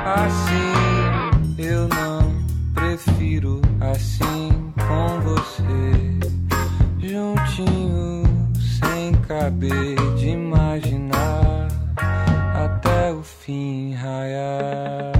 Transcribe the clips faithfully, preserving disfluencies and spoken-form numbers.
assim, eu não prefiro assim com você, juntinho, sem caber de imaginar até o fim raiar.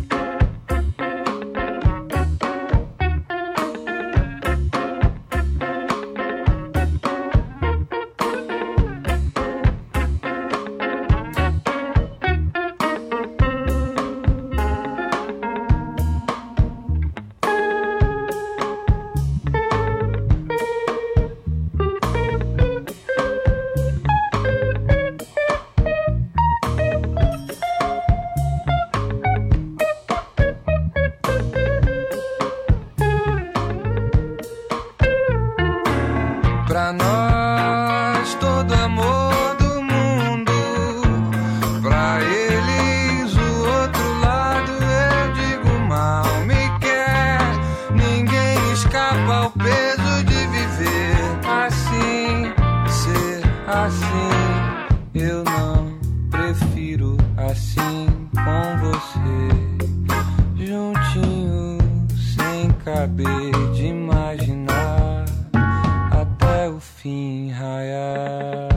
Pra nós todo amor do mundo, pra eles o outro lado, eu digo mal me quer. Ninguém escapa ao peso de viver assim, ser assim. Eu não prefiro assim com você, juntinho, sem caber de imaginar até o fim raiar.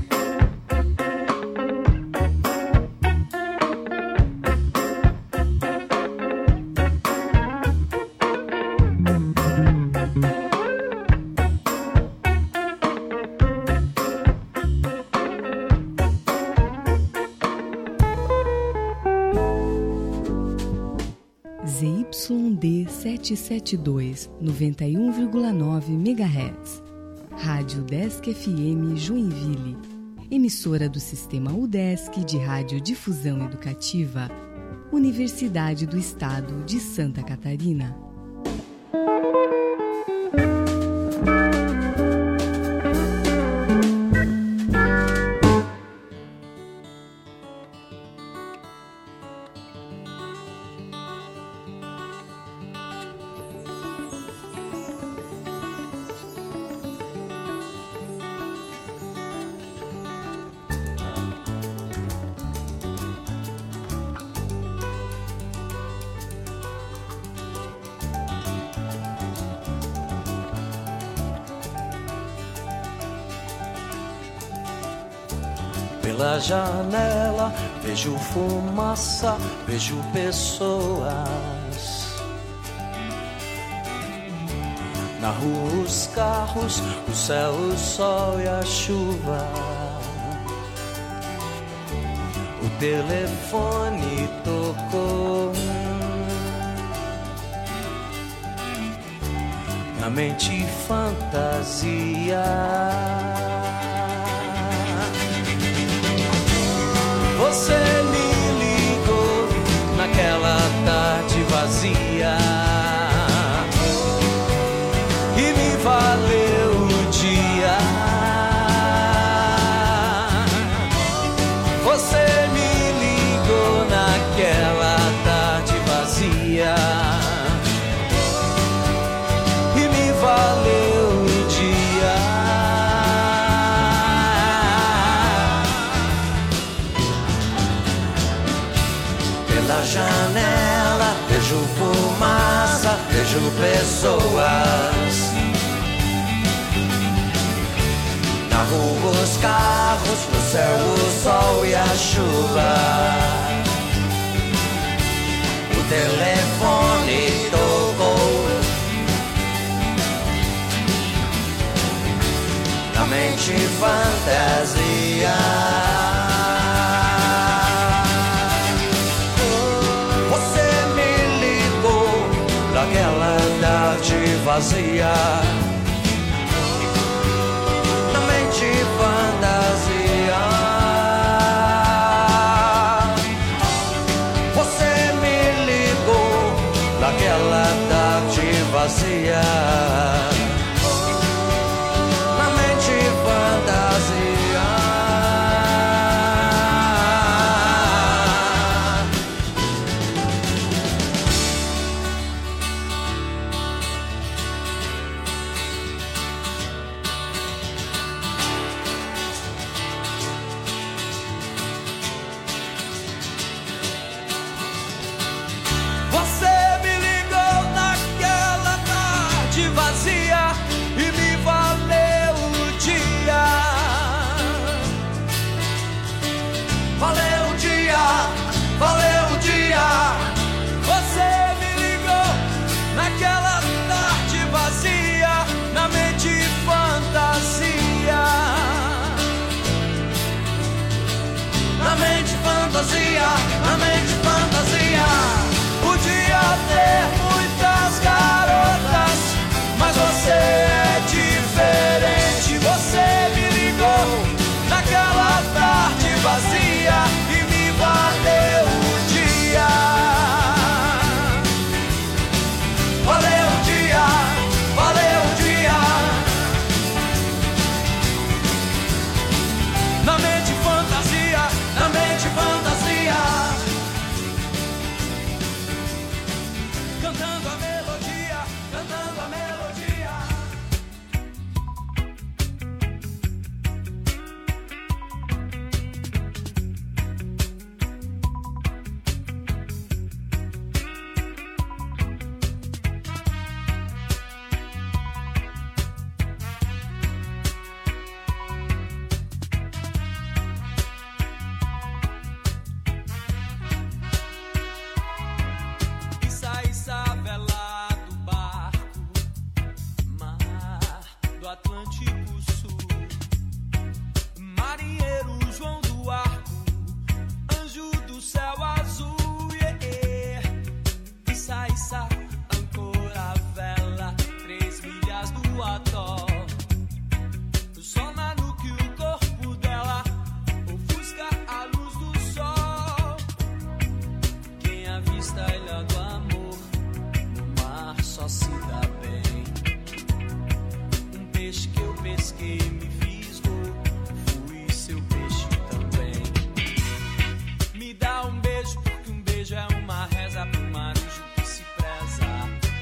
Z Y D setecentos e setenta e dois, noventa e um vírgula nove megahertz. Rádio Udesc F M Joinville. Emissora do Sistema Udesc de Radiodifusão Educativa. Universidade do Estado de Santa Catarina. Pela janela vejo fumaça, vejo pessoas. Na rua os carros, o céu, o sol e a chuva. O telefone tocou. Na mente fantasia. Você me ligou naquela tarde vazia e me valeu o dia. Você me ligou naquela tarde vazia e me valeu o dia. Pela janela vejo fumaça, vejo pessoas. Na rua os carros, no céu o sol e a chuva. O telefone tocou. Na mente fantasia. Naquela tarde vazia, na mente fantasia. Você me ligou naquela tarde vazia, na mente fantasia. se dá bem. Um peixe que eu pesquei me fisgou, fui seu peixe também. Me dá um beijo, porque um beijo é uma reza pro marujo que se preza.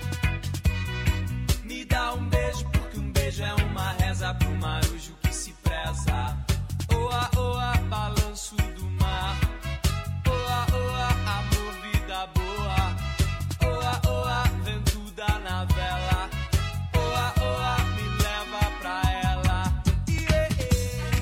Me dá um beijo, porque um beijo é uma reza pro marujo que se preza. Oa, oa, balanço do mar. Oa, oa, amor, vida boa. Oa, oa, vento da na vela. Oa, oa, me leva pra ela. Yeah, yeah.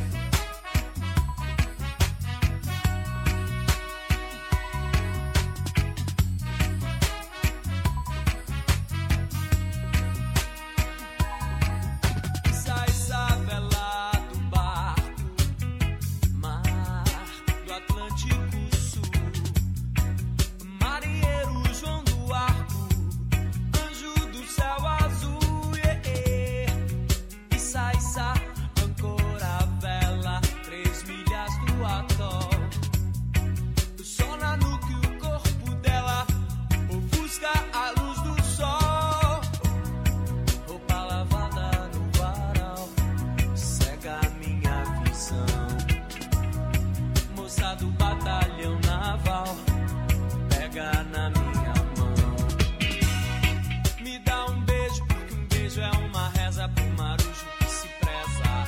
Sai, sai, vela do barco, mar do Atlântico Sul. Marinheiro João do Arco, anjo do céu azul, yeah, yeah. E sai, sai, âncora a vela, três milhas do atol. Só na nuca e o corpo dela ofusca a luz do sol. Roupa lavada no varal cega a minha visão. Moça do batalhão naval pega na minha mão. Me dá um beijo, porque um beijo é uma reza pro marujo que se preza.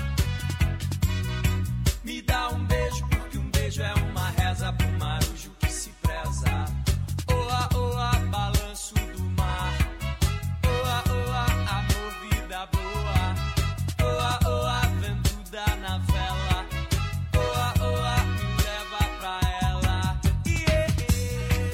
Me dá um beijo, porque um beijo é uma reza pro marujo que se preza. Oa, oa, balanço do mar. Oa, oa, amor, vida boa. Oa, oa, vento da na vela. Oa, oa, me leva pra ela. Yeah, yeah.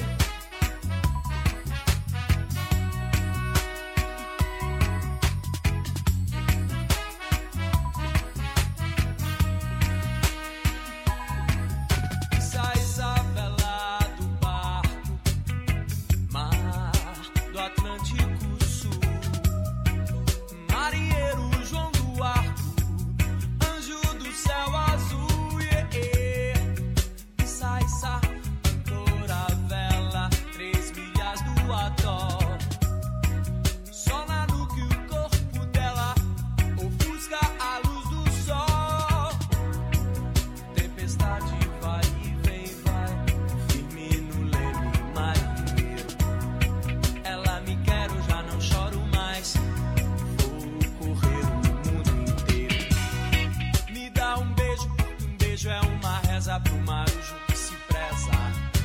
Sai, sai, vela do barco, mar do Atlântico Sul. Marinheiro João do Arco, anjo do céu azul, yeah, yeah. E sai, sai, âncora a vela, três milhas do atol. Só na nuca e o corpo dela ofusca a luz do sol. Tempestade vai e vem, vai, firme no leme marinheiro. Ela me quer, eu já não choro mais. Vou correr o mundo inteiro. Me dá um beijo, porque um beijo é uma reza pro marujo que se preza.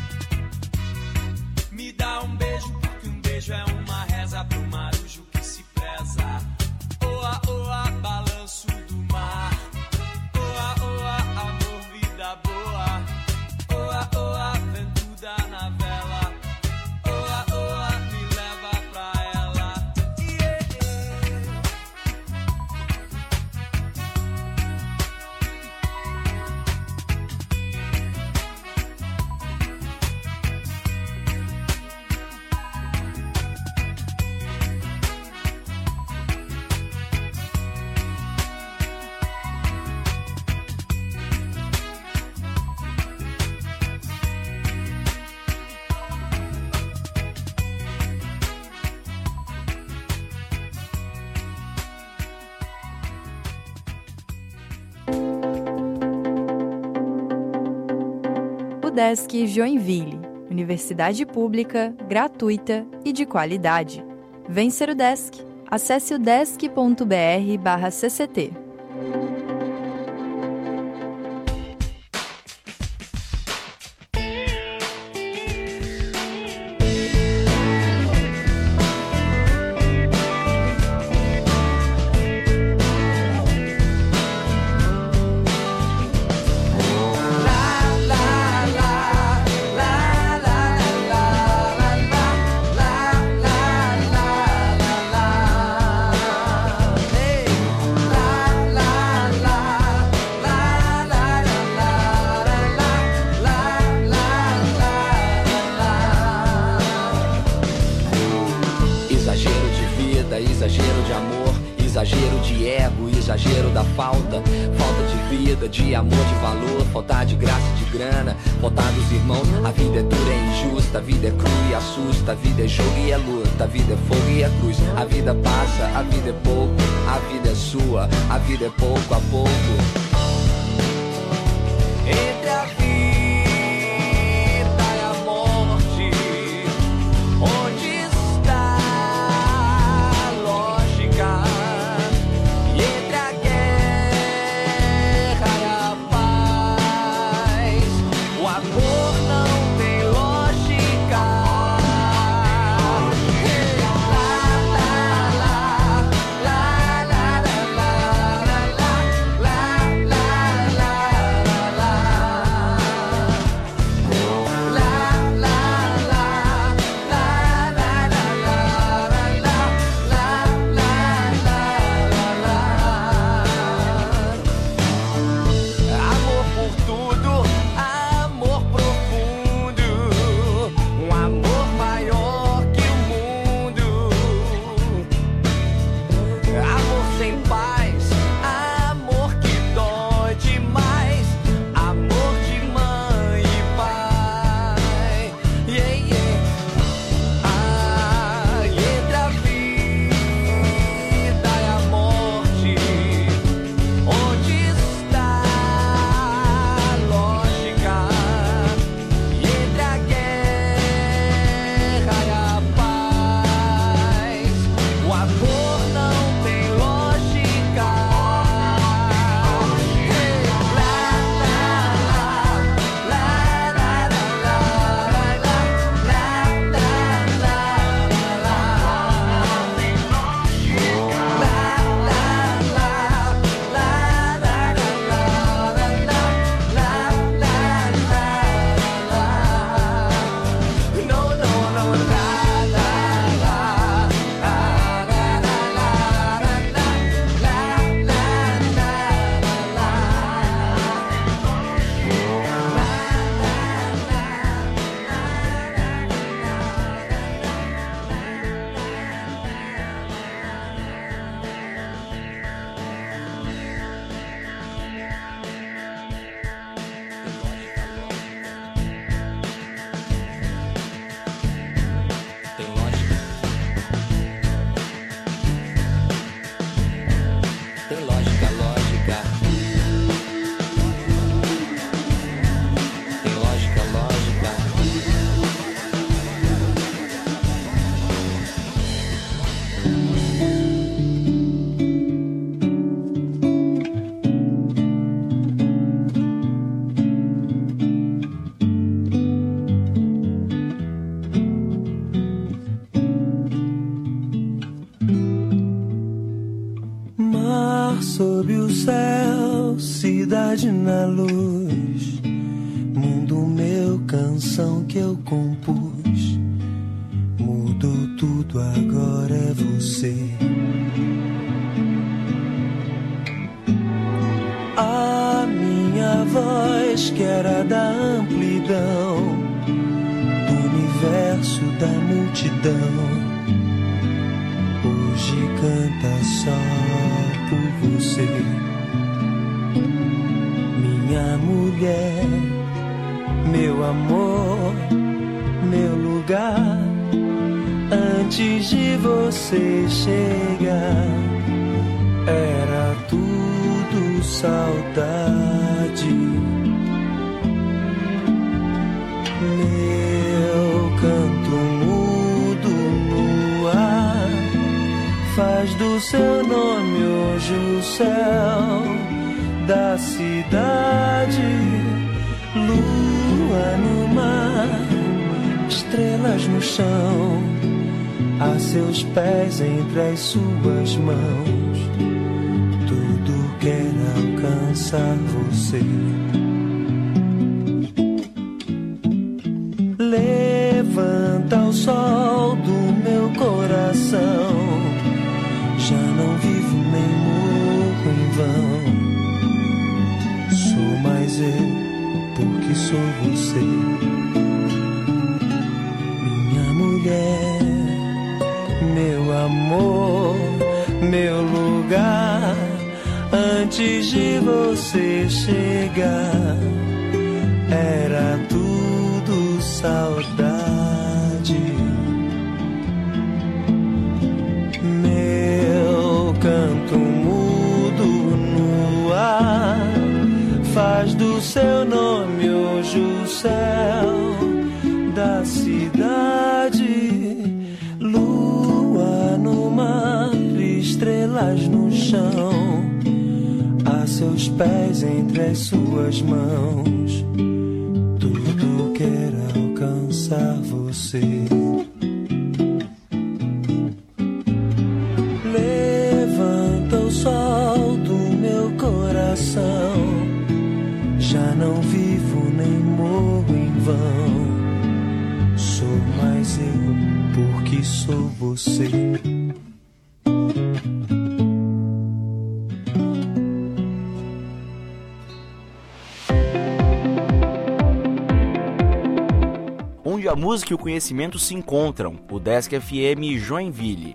Me dá um beijo, porque um beijo é uma reza pro marujo que se preza. Oa, oa, balanço do mar. Oa, oa, amor, vida boa. Oa, oa, vento da na vela. Oa, oa, me leva pra ela. Yeah, yeah. UDESC Joinville, universidade pública, gratuita e de qualidade. Vem ser UDESC. Acesse udesc.br barra cct. exagero de ego, exagero da falta. Falta de vida, de amor, de valor. Falta de graça e de grana, falta dos irmãos. A vida é dura, é injusta, a vida é crua e assusta. A vida é jogo e é luta, a vida é fogo e é cruz. A vida passa, a vida é pouco, a vida é sua, a vida é pouco a pouco. Entre a vida e a morte, onde está a lógica? E entre a guerra e a paz, o amor não tem lógica. Amor por tudo, amor profundo, um amor maior que o mundo. Amor sem paz, amor que dói demais, amor de mãe e pai. Yeah, yeah. Ah, e entre a vida e a morte, onde está a lógica? E entre a guerra e a paz, o amor não tem lógica. No, no, no, la, la, la, la, la, la, la, la, Tem lógica. Tem lógica, lógica. Tem lógica, lógica. Mar sob o céu, cidade na luz, mundo meu, canção que eu compus. Mudou tudo, agora é você. A minha voz que era da amplidão, do universo, da multidão, hoje canta só por você. Minha mulher, meu amor, meu lugar, antes de você chegar, era tudo saudade. Meu canto mudo no ar faz do seu nome hoje o céu da cidade. Lua no mar, estrelas no chão, a seus pés entre as suas mãos. Tudo quer alcançar você. Levanta o sol do meu coração, já não vivo nem morro em vão. Sou mais eu, porque sou você. Minha mulher, meu amor, meu lugar, lugar antes de você chegar. Era tudo saudade. Meu canto mudo no ar faz do seu nome hoje o céu da cidade. Lua no mar, estrelas no chão, a seus pés entre as suas mãos. Tudo quer alcançar você. Levanta o sol do meu coração. Já não vivo nem morro em vão. Sou mais eu porque sou você. Onde a música e o conhecimento se encontram, o Desk F M Joinville.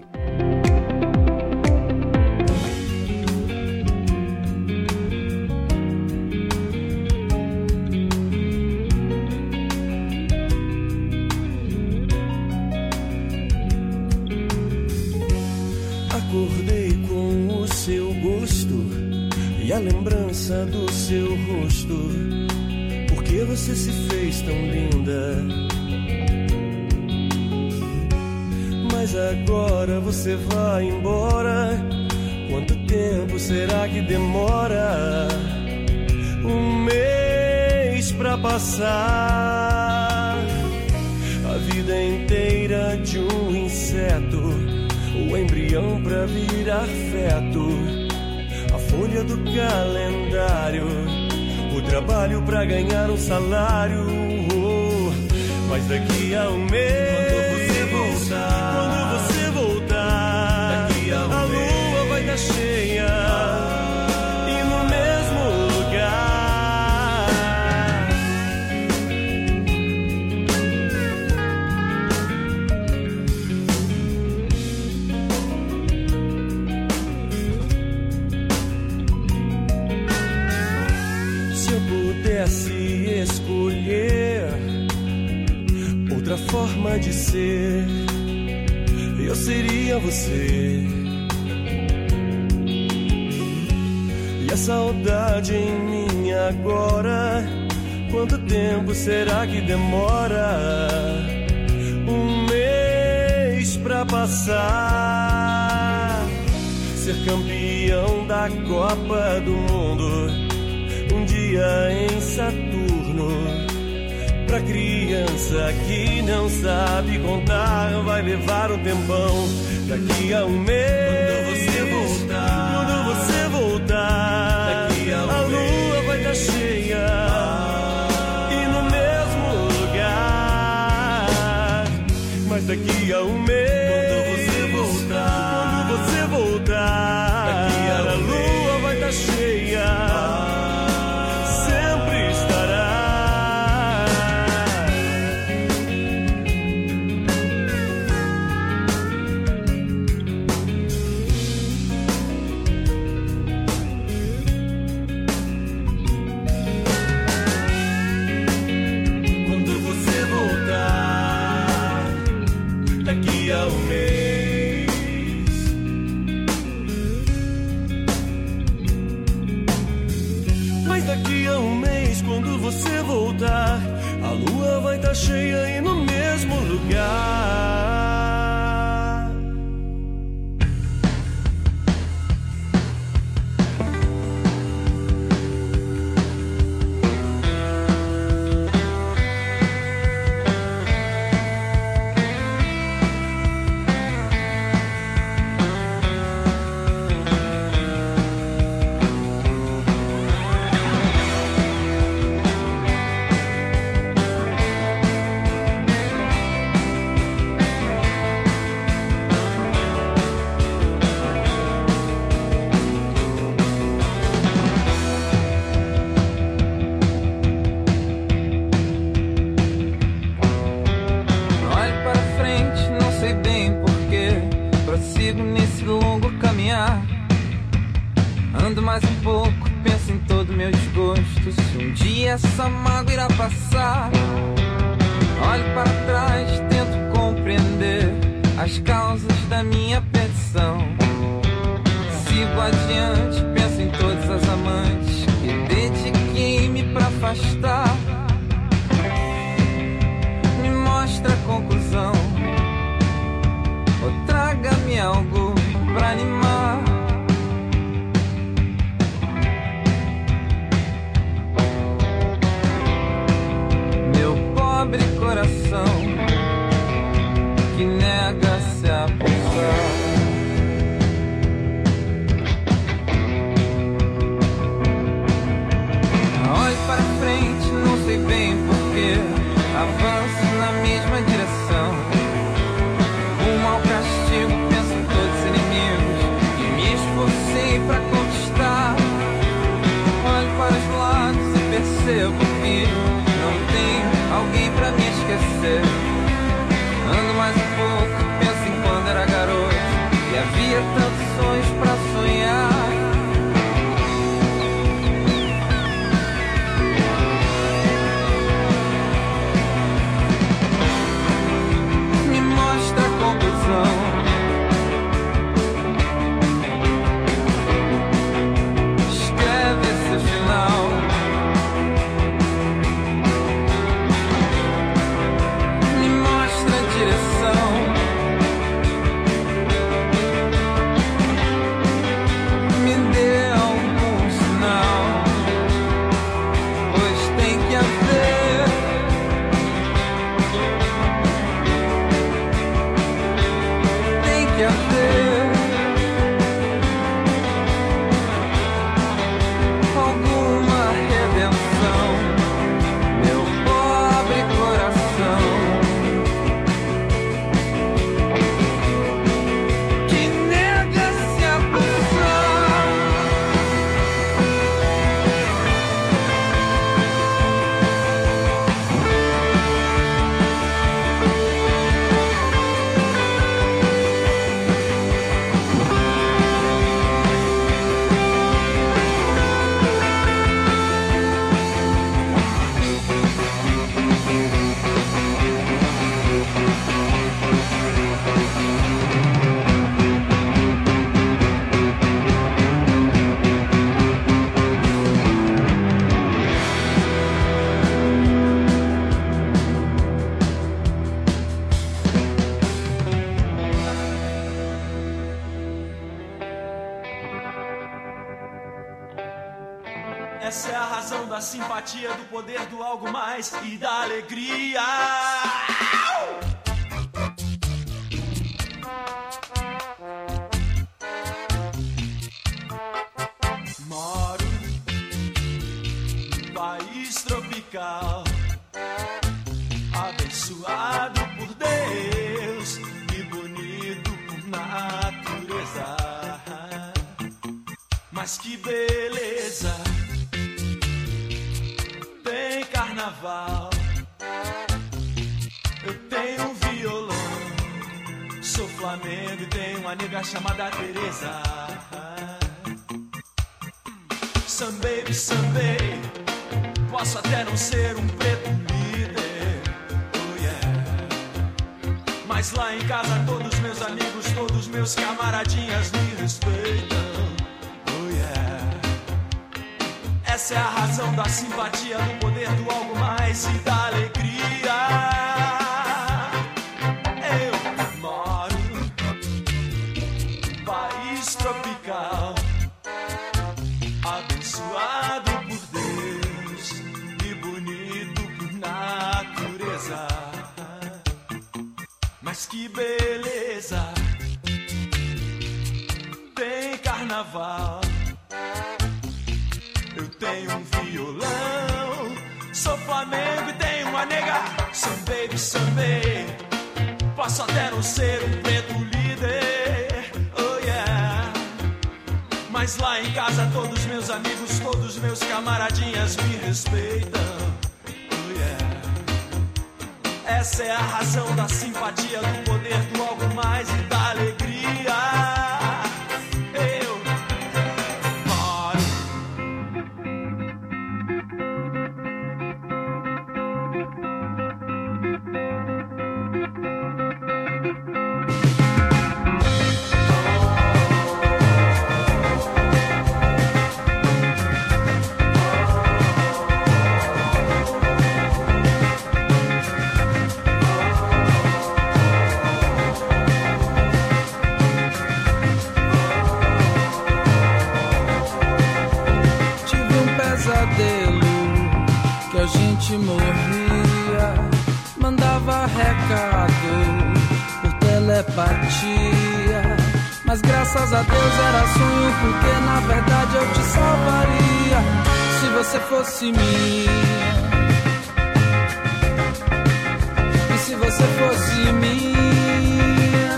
Acordei com o seu gosto e a lembrança do seu rosto. Por que você se fez tão linda? Mas agora você vai embora. Quanto tempo será que demora? Um mês pra passar. A vida inteira de um inseto, o embrião pra virar feto, a folha do calendário, o trabalho pra ganhar um salário. Mas daqui a um mês, quando você voltar, daqui a, um a lua vai estar cheia ah, e no mesmo lugar. Se eu pudesse escolher outra forma de ser, eu seria você. E a saudade em mim agora, quanto tempo será que demora? Um mês pra passar. Ser campeão da Copa do Mundo, um dia em Saturno. Pra criança que não sabe contar, vai levar um tempão. Daqui a um mês, quando você voltar, quando você voltar, daqui a, um a lua vai estar cheia ah, e no mesmo lugar. Mas daqui a um mês, quando você voltar, quando você voltar, daqui a, um a lua vai estar cheia ah, sempre estará. Quando você voltar, a lua vai estar cheia e no mesmo lugar. mais um pouco, penso em todo meu desgosto. Se um dia essa mágoa irá passar, olho para trás, tento compreender as causas da minha perdição. Sigo adiante, penso em todas as amantes que dediquei-me pra afastar. Me mostra a conclusão, ou traga-me algo pra animar. Meu pobre coração que nega-se a pulsar. Olho para frente, não sei bem porquê, avanço na mesma direção. Rumo ao castigo, penso em todos os inimigos que me esforcei para conquistar. Olho para os lados e percebo que não tenho alguém para me esquecer. Ando mais um pouco, penso em quando era garoto e havia tantos sonhos para sonhar. Me mostra a conclusão, escreve esse final. Me mostra a direção, me dê algum sinal, pois tem que haver, tem que haver alguma redenção. Meu pobre coração que nega-se a pulsar. Essa é a razão da simpatia, do poder do algo mais e da alegria. Moro num país tropical, abençoado por Deus e bonito por natureza. Mas que beleza, tem carnaval. Eu tenho um violão, sou Flamengo e tenho uma nega chamada Teresa. Sambei, sambei, posso até não ser um preto líder, oh yeah. Mas lá em casa todos meus amigos, todos meus camaradinhas me respeitam, oh yeah. Essa é a razão da simpatia, do poder do algo mais e da alegria. Eu moro num país tropical, abençoado por Deus e bonito por natureza. Mas que beleza, tem carnaval. Eu tenho um violão, sou Flamengo e tenho uma nega. Sambei, sambei, posso até não ser um preto líder, oh yeah. Mas lá em casa todos meus amigos, todos meus camaradinhas me respeitam, oh yeah. Essa é a razão da simpatia, do poder do algo mais e da alegria. Eu moro a gente morria, mandava recado por telepatia. Mas graças a Deus era sonho, porque na verdade eu te salvaria se você fosse minha. E se você fosse minha,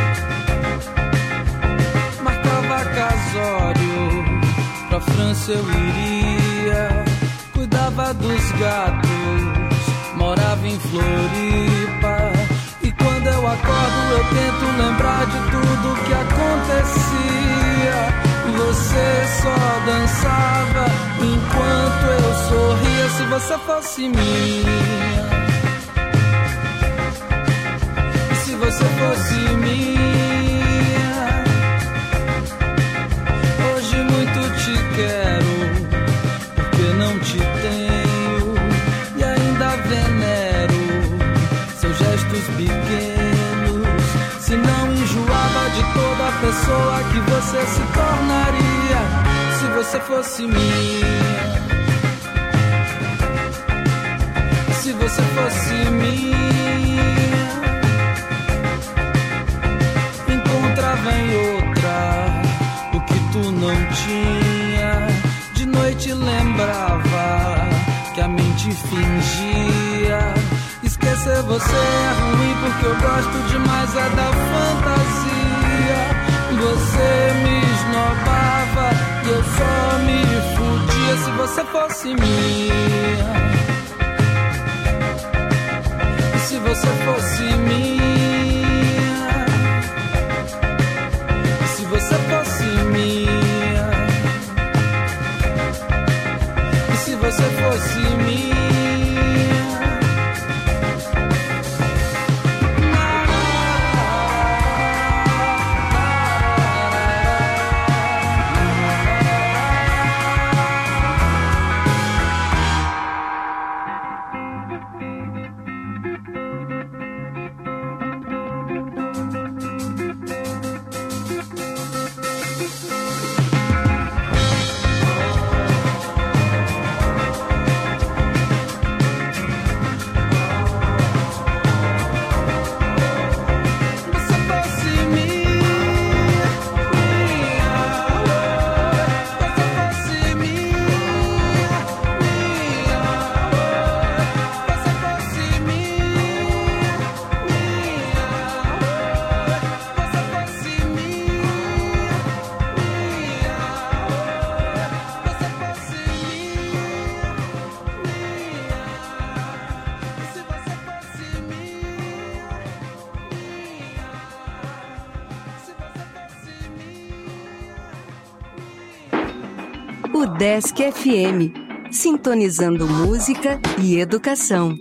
marcava casório, pra França eu iria. Cuidava dos gatos, morava em Floripa. E quando eu acordo eu tento lembrar de tudo que acontecia. Você só dançava enquanto eu sorria. Se você fosse minha, e se você fosse minha, hoje muito te quero, porque não te tenho e ainda venero seus gestos pequenos. Se não enjoava de toda a pessoa que você se tornaria se você fosse minha. Se você fosse minha, encontrava em outra o que tu não tinha. De noite lembrava que a mente fingia. Esquecer você é ruim porque eu gosto demais é da fantasia. Você me esnobava e eu só me fudia. Se você fosse minha, e se você fosse minha, e se você fosse minha, e se você fosse minha. Udesc F M, sintonizando música e educação.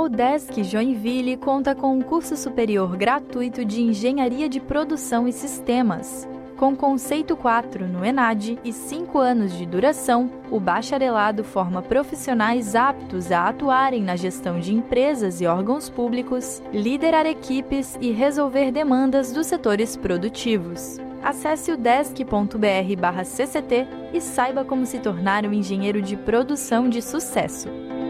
UDESC Joinville conta com um curso superior gratuito de Engenharia de Produção e Sistemas. Com conceito quatro no ENAD e cinco anos de duração, o bacharelado forma profissionais aptos a atuarem na gestão de empresas e órgãos públicos, liderar equipes e resolver demandas dos setores produtivos. Acesse udesc ponto br barra C C T e saiba como se tornar um engenheiro de produção de sucesso.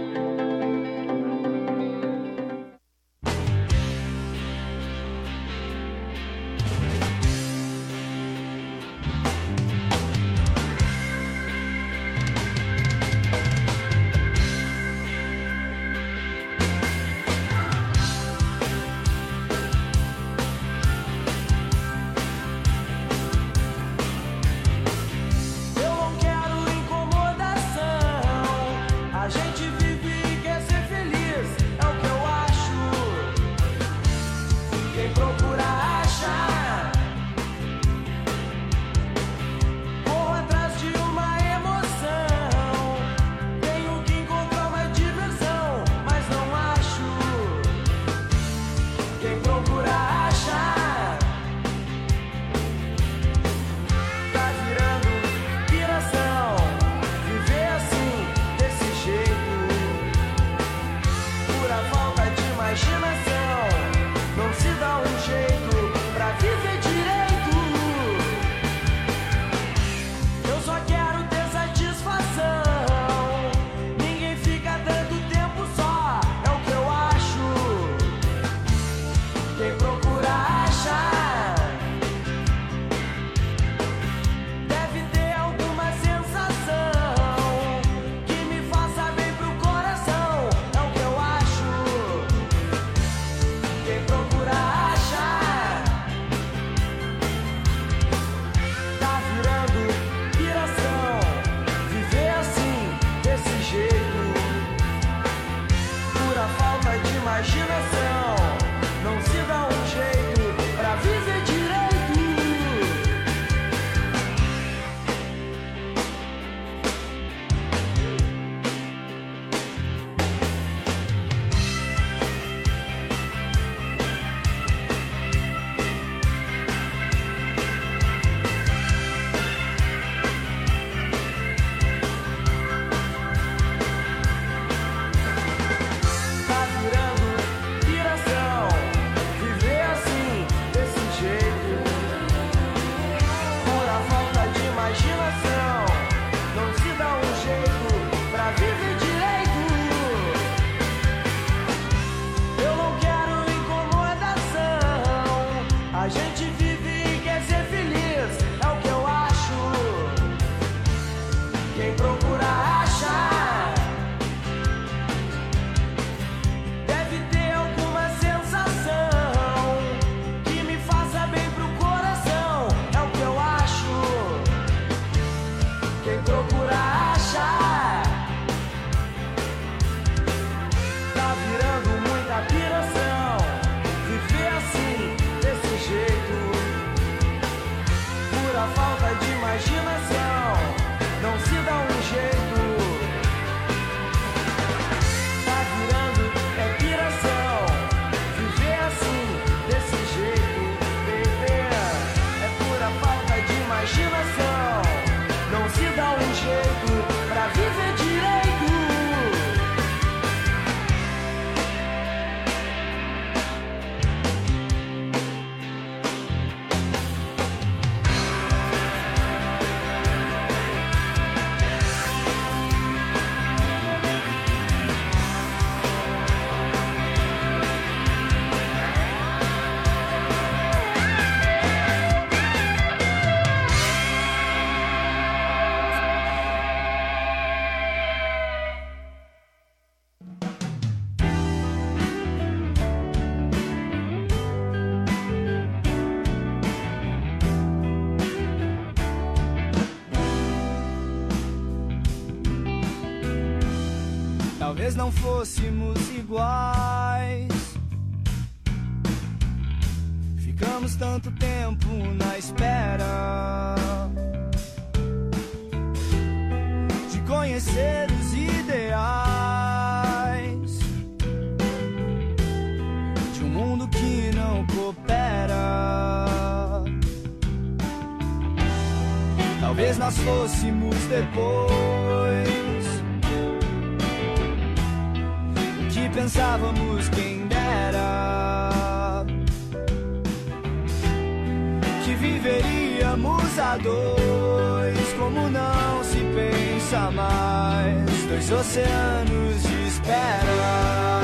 Talvez não fôssemos iguais. Ficamos tanto tempo na espera de conhecer os ideais. Talvez nós fôssemos depois o que pensávamos, quem dera que viveríamos a dois, como não se pensa mais, dois oceanos de espera.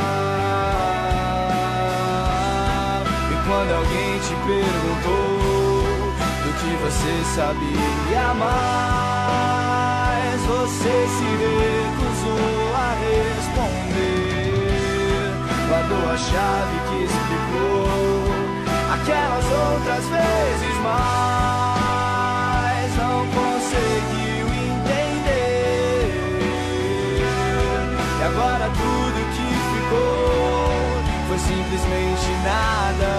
E quando alguém te perguntou do que você sabia mais, você se recusou a responder, guardou a chave que explicou aquelas outras vezes, mas não conseguiu entender. E agora tudo que ficou foi simplesmente nada.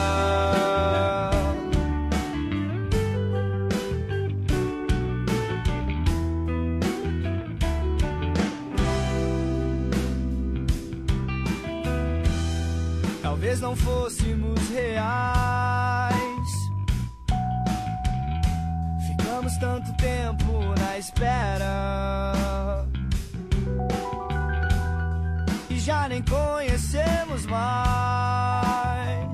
Talvez não fôssemos reais, ficamos tanto tempo na espera e já nem conhecemos mais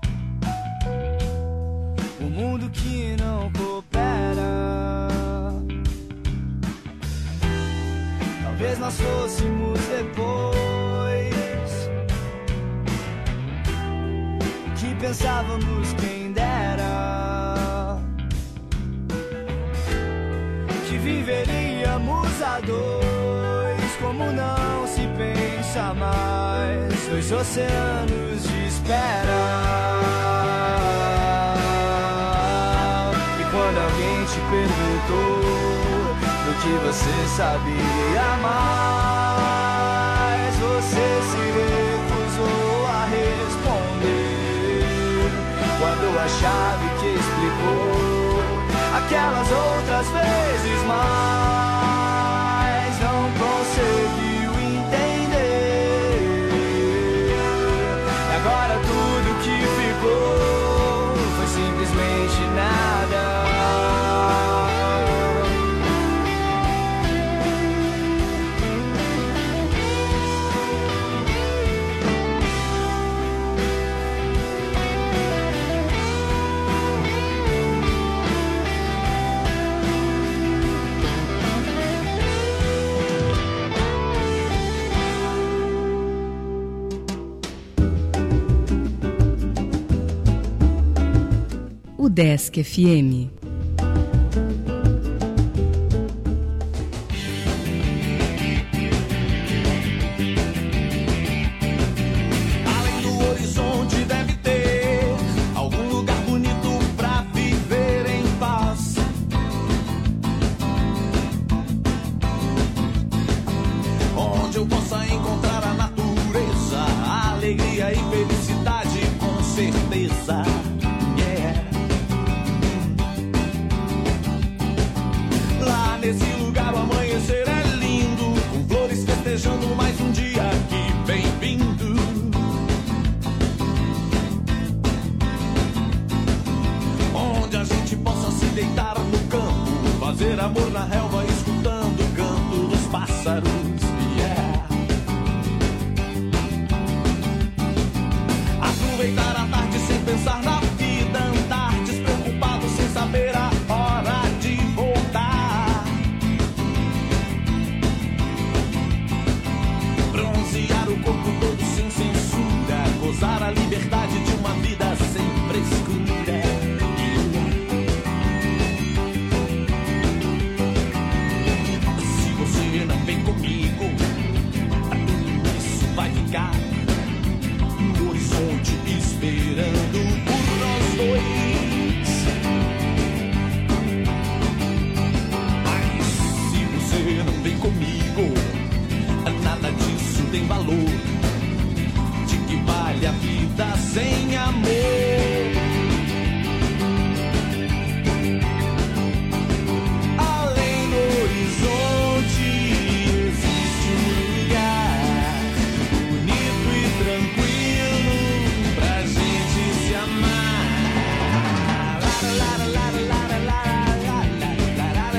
o mundo que não coopera. Talvez nós fôssemos depois que pensávamos, quem dera que viveríamos a dois, como não se pensa mais, dois oceanos de espera. E quando alguém te perguntou do que você sabia mais, você se recusou a responder, guardou a chave que explicou aquelas outras vezes, mas não conseguiu entender. E agora tudo que ficou foi simplesmente nada. Udesc F M. Além do horizonte deve ter algum lugar bonito pra viver em paz. Onde eu possa encontrar a natureza, a alegria e felicidade, com certeza. Nesse lugar o amanhecer é lindo, com flores festejando mais um dia que bem-vindo. Onde a gente possa se deitar no campo, fazer amor na relva, escutando o canto dos pássaros. Yeah. Aproveitar a tarde sem pensar na vida, andar despreocupado sem saber a hora de voltar. Bronzear o corpo todo sem censura, gozar a liberdade de uma vida sem frescura. Se você não vem comigo, tudo isso vai ficar no horizonte esperando por nós dois. Mas se você não vem comigo, nada disso tem valor. De que vale a vida sem amor? Além do horizonte existe um lugar bonito e tranquilo pra gente se amar. La, la, la, la, la, la, la, la, la, la, la.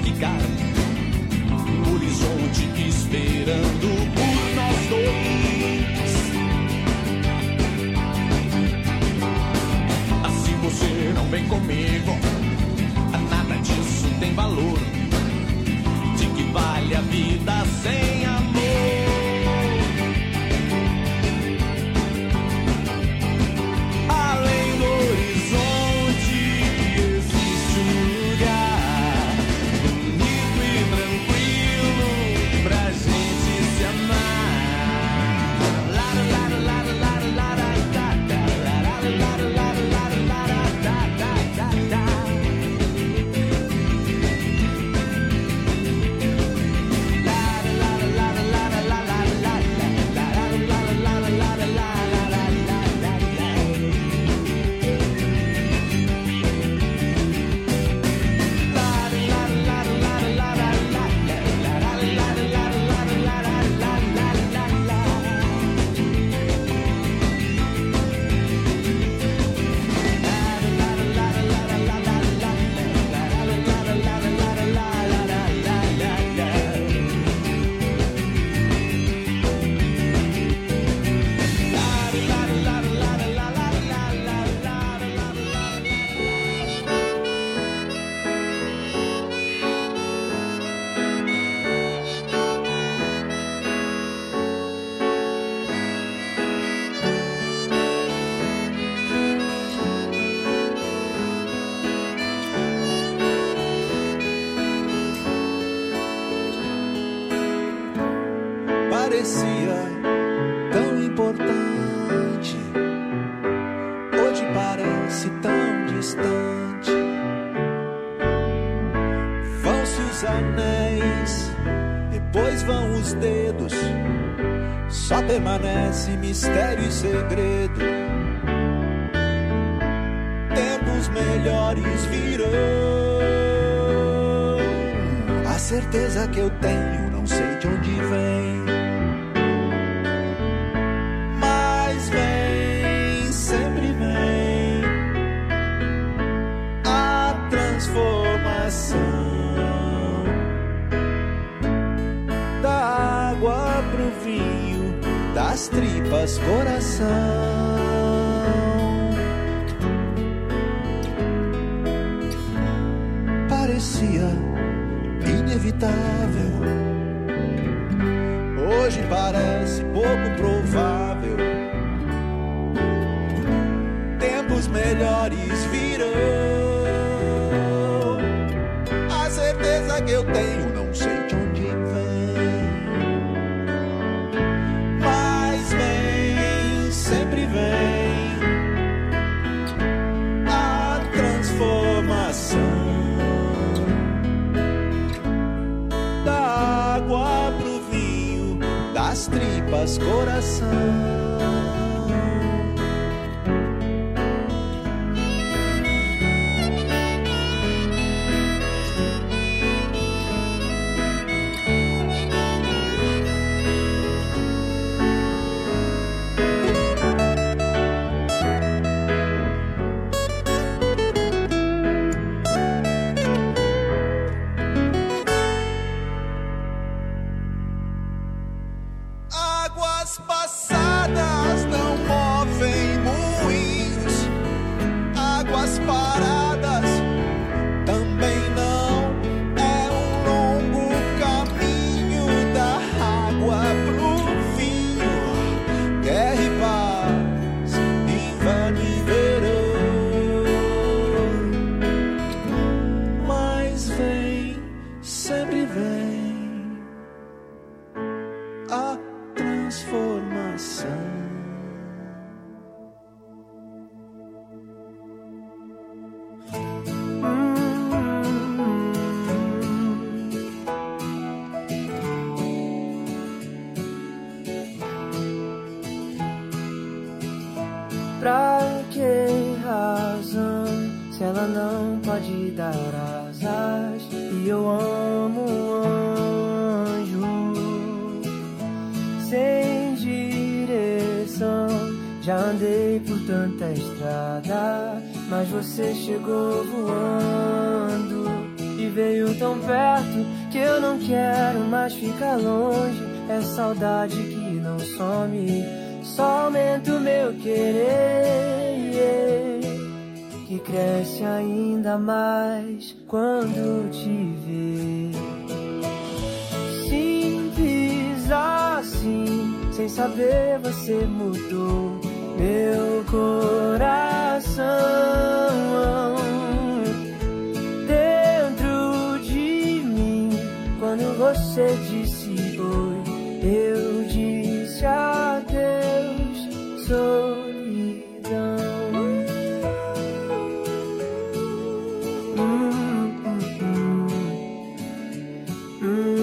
ficar no horizonte esperando por nós dois. Assim você não vem comigo, nada disso tem valor. De que vale a vida sem amor? Além do horizonte existe um lugar bonito e tranquilo pra gente se amar. Lara, lara, lara, lara, lara, da, da, lara, lara, lara, lara, lara, da, da, da, da. Parecia tão importante, hoje parece tão distante. Vão-se os anéis, depois vão os dedos, só permanece mistério e segredo. Tempos melhores virão, a certeza que eu tenho, não sei de onde vem. Sempre vem a transformação da água pro vinho, das tripas coração. Parecia inevitável, hoje parece pouco provável. Tempos melhores virão, a certeza que eu tenho, não sei de onde vem, mas vem, sempre vem a transformação da água pro vinho, das tripas coração. Águas passadas não movem moinhos, águas paradas também não. É um longo caminho da água pro vinho, guerra e paz, inverno e verão. Mas vem, sempre vem a transformação. Pra que razão, se ela não pode dar asas? E eu amo um anjo sem direção. Já andei por tanta estrada, mas você chegou voando e veio veio tão perto que eu não quero mais ficar longe. É saudade que não some, só aumenta o meu querer, que cresce ainda mais quando te vê. Simples assim, sem saber você mudou meu coração. Dentro de mim, quando você disse oi, eu disse adeus, solidão. Hum, hum, hum.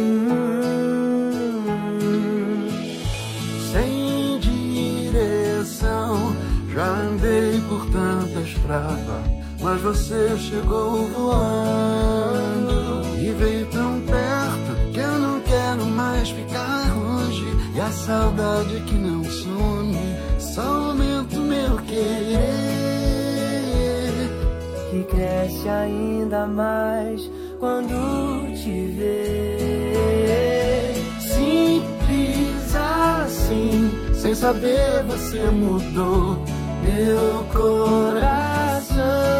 Hum. Sem direção, já andei por tanta estrada, mas você chegou voando e veio tão perto que eu não quero mais ficar longe. E a saudade que não some, só aumenta o meu querer, que cresce ainda mais quando te vê. Simples assim, sem saber você mudou meu coração.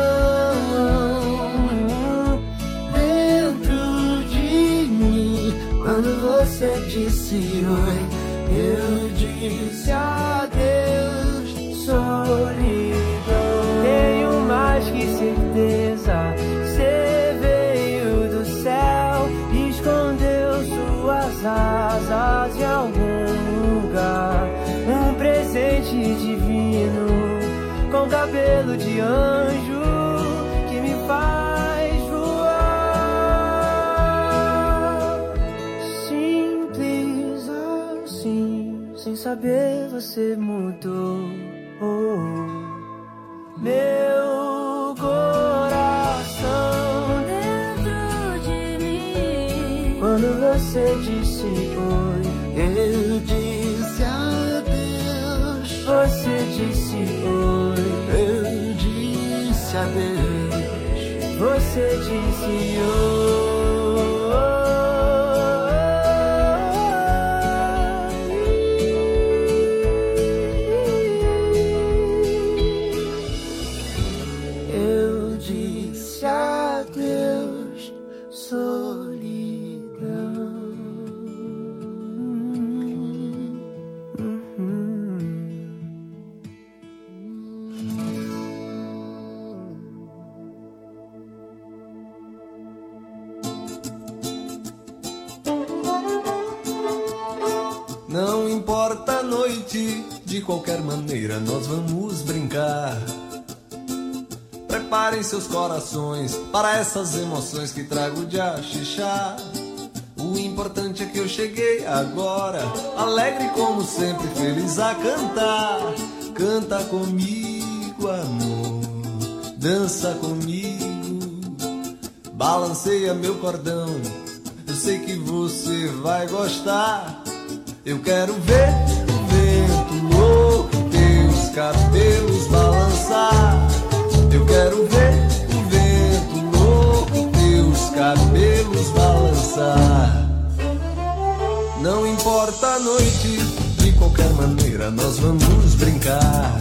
Dentro de mim, quando você disse oi, eu disse adeus, solidão. Tenho mais que certeza, você veio do céu, escondeu suas asas em algum lugar. Um presente divino, com cabelo de anjo, que me faz voar. Simples assim, sem saber você mudou oh, meu coração. Dentro de mim, quando você disse oi, eu disse adeus. Você disse oi, eu disse adeus. Você disse oi. Eu disse adeus, solidão. Não importa a noite, de qualquer maneira nós vamos brincar. Preparem seus corações para essas emoções que trago de axixá. O importante é que eu cheguei agora, alegre como sempre, feliz a cantar. Canta comigo, amor, dança comigo, balanceia meu cordão, eu sei que você vai gostar. Eu quero ver o vento louco, teus cabelos balançar. Eu quero ver o vento louco, teus cabelos balançar. Não importa a noite, de qualquer maneira nós vamos brincar.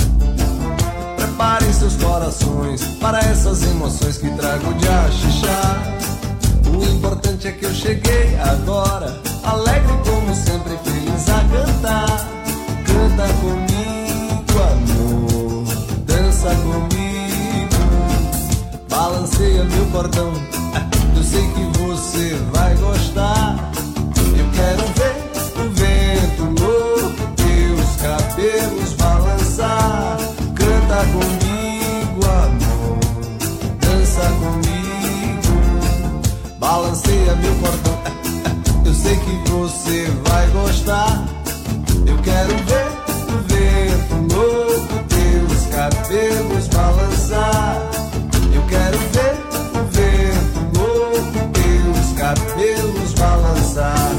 Preparem seus corações para essas emoções que trago de axixá. O importante é que eu cheguei agora, alegre como sempre, feliz a cantar. Canta comigo, amor, dança comigo, balanceia meu cordão, eu sei que você vai gostar. Eu quero ver o vento louco, teus cabelos balançar. Canta comigo, amor, dança comigo, balanceia meu cordão, eu sei que você vai gostar. Eu quero ver o vento louco, teus cabelos balançar. Eu quero ver o vento louco, teus cabelos balançar.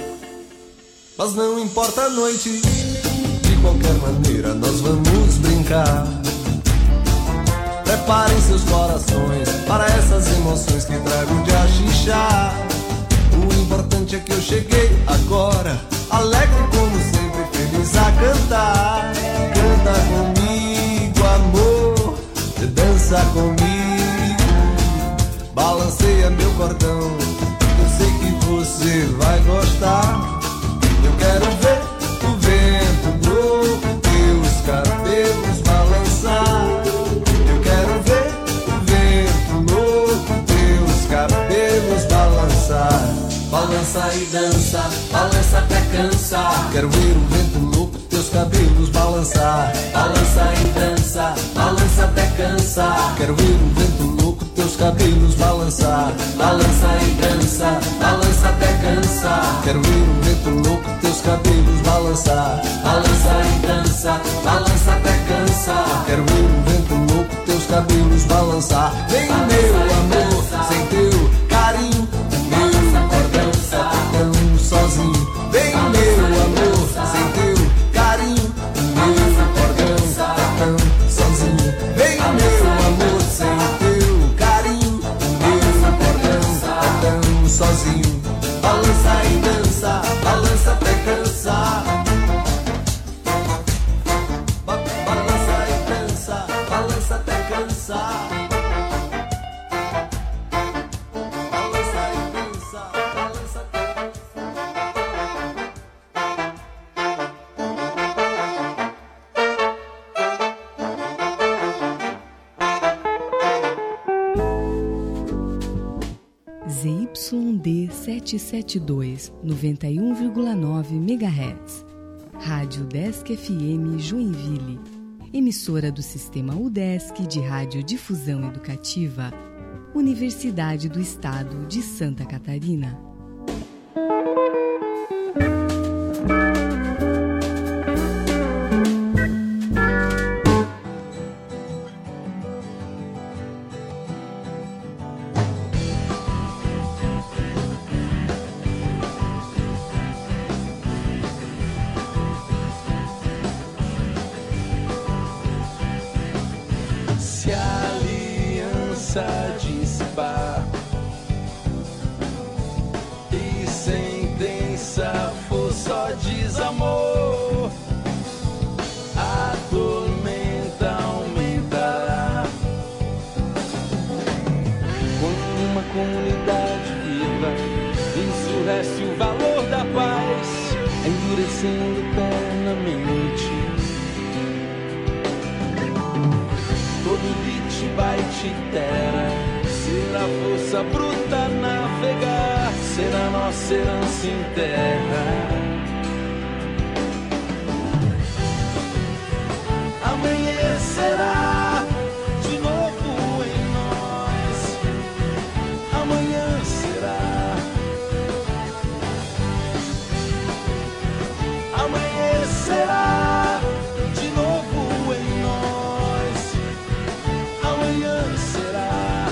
Mas não importa a noite, de qualquer maneira nós vamos brincar. Preparem seus corações para essas emoções que trago de axixá. O importante é que eu cheguei agora, alegre como sempre, feliz a cantar. Canta comigo, amor, dança comigo, balanceia meu cordão, eu sei que você vai gostar. Eu quero ver o vento no teus cabelos balançar. Eu quero ver o vento no teus cabelos balançar. Balança e dança, balança até cansar. Quero ver o vento louco, teus cabelos balançar. Balança e dança, balança até cansar. Quero ver o vento louco, teus cabelos balançar. Balança e dança, balança até cansar. Quero ver o vento louco, teus cabelos balançar. Balança e dança, balança até cansar. Quero ver o vento louco, teus cabelos balançar. Vem meu amor, sem teu carinho, meu cordão tá tão sozinho. Vem meu amor, sem teu carinho, meu cordão tá tão sozinho. Vem meu amor, sem teu carinho, meu cordão tá tão sozinho. Balança e dança, balança até cansar. Ba balança e dança, balança até cansar. Z Y D setecentos e setenta e dois, noventa e um vírgula nove megahertz. Rádio Udesc F M Joinville. Emissora do Sistema Udesc de Radiodifusão Educativa. Universidade do Estado de Santa Catarina. Se a aliança dissipar e sentença for só desamor, a tormenta aumentará. Quando uma comunidade viva ensurrece o valor da paz, endurecendo eternamente. Todo beat, byte, terra será força bruta navegar, será nossa herança em terra. Amanhecerá de novo em nós. Amanhã será. Amanhecerá de novo em nós. Amanhã será.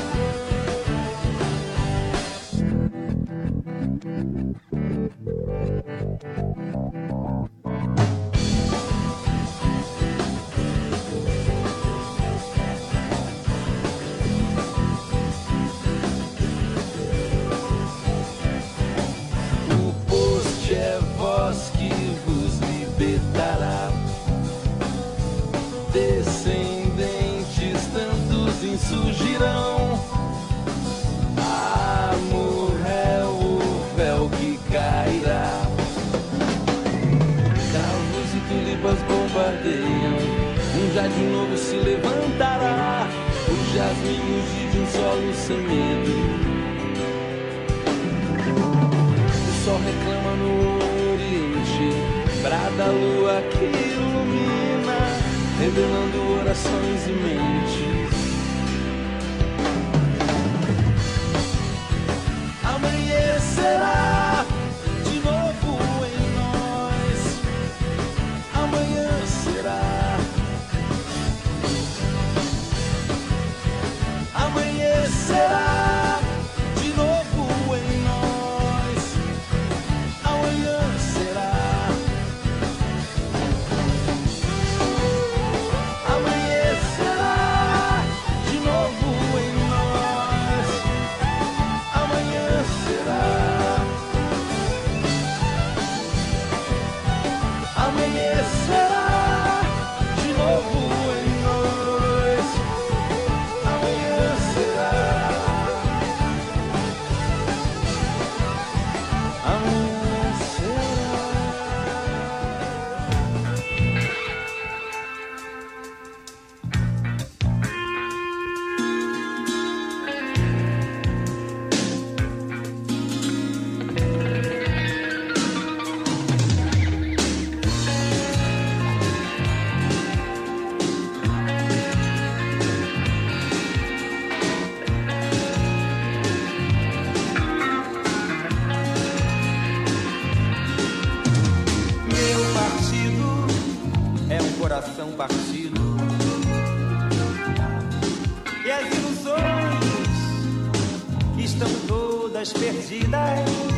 O post é voz que vos libertará. Descendentes tantos insurgirão. Amor é o véu que cairá. Carros e tulipas bombardeiam. Um jardim novo se levantará. Os jasminhos de um solo sem medo. O sol reclama no oriente. Brada a lua que ilumina, revelando orações e mentes. Amanhecerá de novo em nós. Amanhã será. Amanhecerá de novo em nós. Amanhã será. Amanhecerá. estão todas perdidas.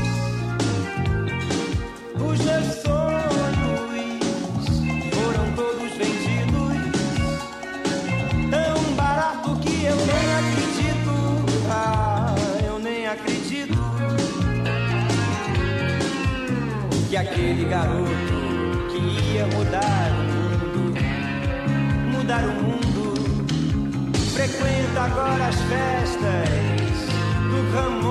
Os meus sonhos foram todos vendidos, tão barato que eu nem acredito. Ah, eu nem acredito que aquele garoto que ia mudar o mundo, mudar o mundo, frequenta agora as festas do Ramon.